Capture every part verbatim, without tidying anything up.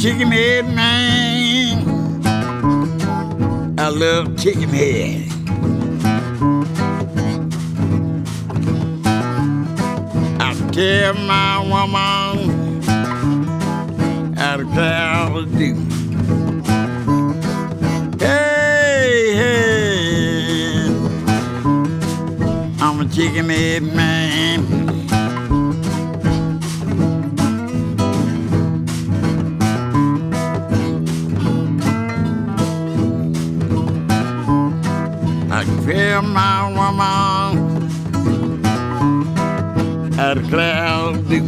chicken head man. I love chicken head. I tell my woman how the cow do. Hey, hey, I'm a chicken head man. I tell my woman how the clouds do.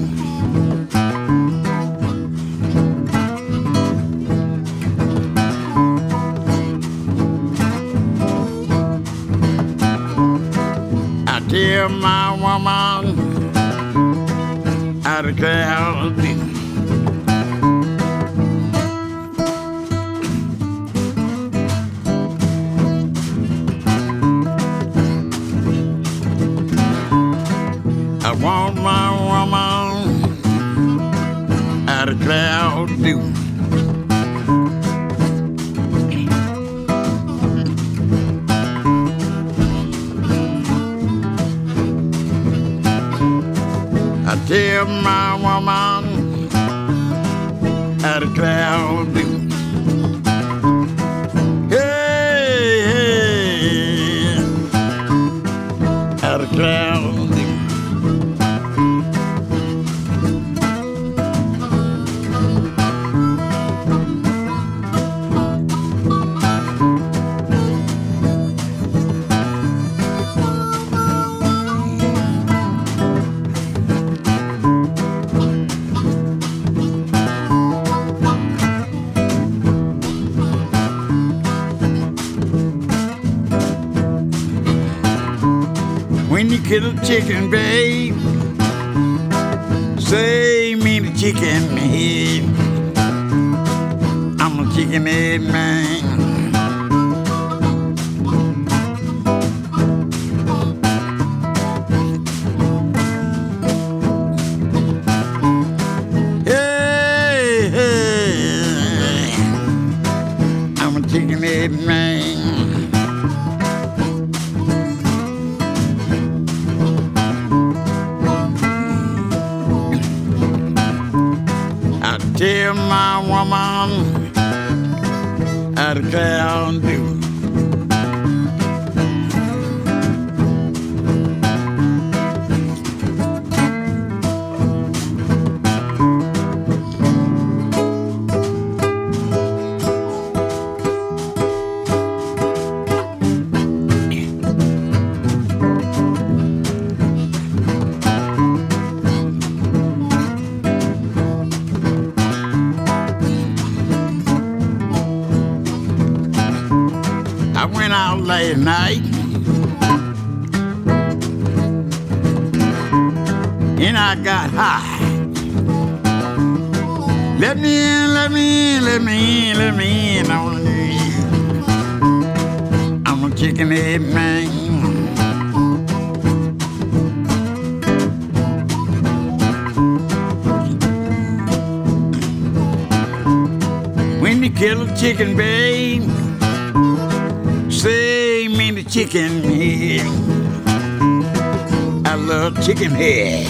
I tell my woman how the clouds do. I want my woman how the clouds do. I tell my woman how the clouds do. Hey, hey, how the clouds do. When you kill a chicken, babe, say me the chicken head. I'm a chicken head man. Hey, hey, I'm a chicken head man. Tell my woman how the clouds do. I went out last night and I got high. Let me in, let me in, let me in, let me in on you. I'm a chicken head man. When you kill a chicken, babe, say me the chicken head. I love chicken head.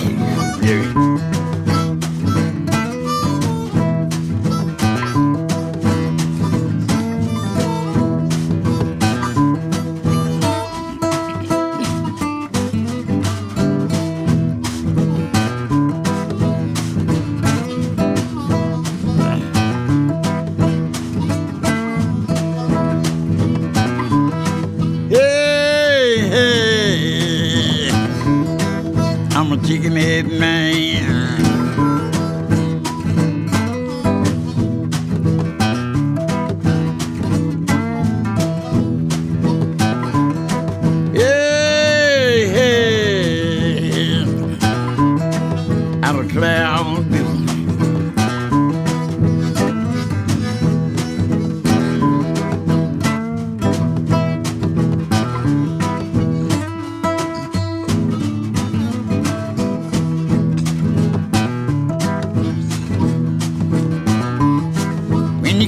I'm a chicken head man. Hey, hey, out of cloud.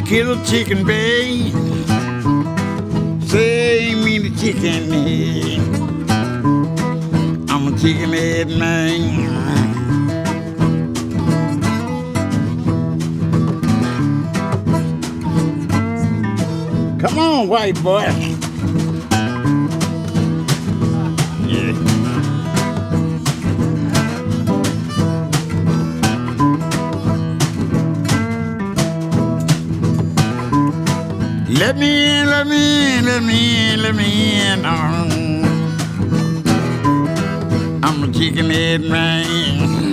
kill a chicken, babe. Say me the chicken head. I'm a chicken head man. Come on, white boy. Yeah. Let me in, let me in, let me in, let me in. Oh. I'm a chicken head man.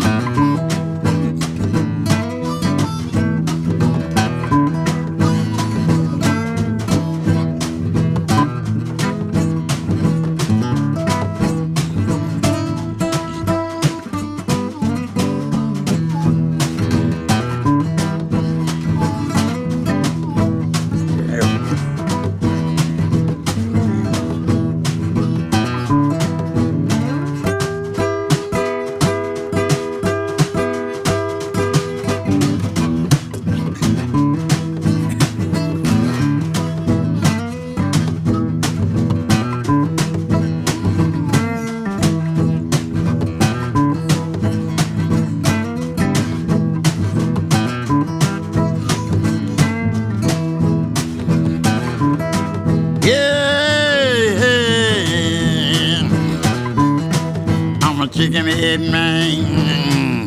Chicken head man.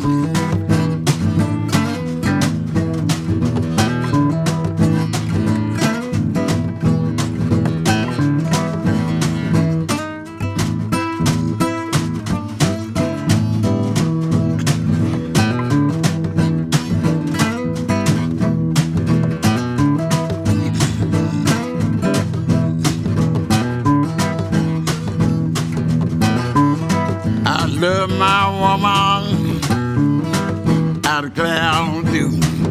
Love my woman out of Cloud Dew.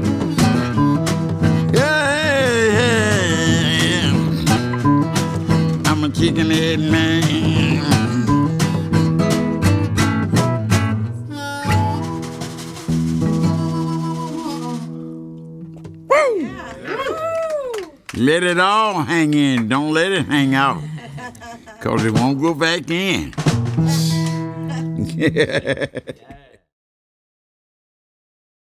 Yeah, yeah, I'm a chicken head man. Woo! Yeah. Let it all hang in. Don't let it hang out, 'cause it won't go back in. Yeah.